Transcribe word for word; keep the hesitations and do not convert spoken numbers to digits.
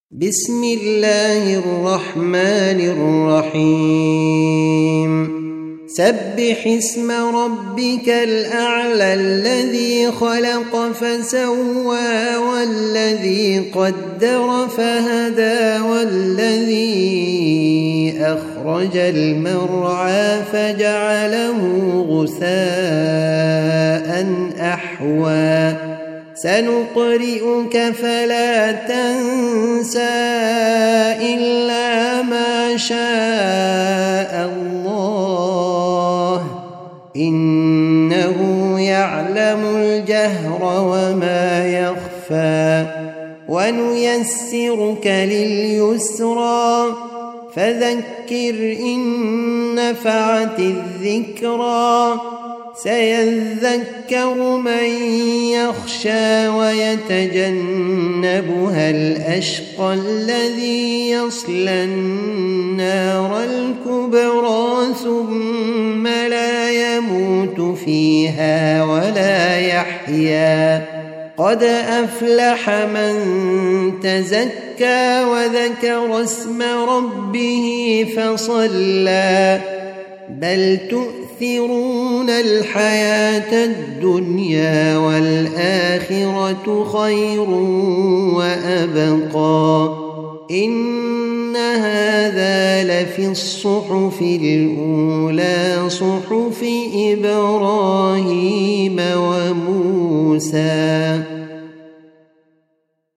بسم الله الرحمن الرحيم سبح اسم ربك الأعلى الذي خلق فسوى والذي قدر فهدى والذي أخرج المرعى فجعله غثاء أحوى سنقرئك فلا تنسى إلا ما شاء الله إنه يعلم الجهر وما يخفى ونيسرك لليسرى فذكر إن نفعت الذكرى سيذكر من يخشى ويتجنبها الأشقى الذي يصلى النار الكبرى ثم لا يموت فيها ولا يحيا قد أفلح من تزكى وذكر اسم ربه فصلى بل تؤثرون الحياة الدنيا والآخرة خير وأبقى إن هذا لفي الصحف الأولى صحف إبراهيم وموسى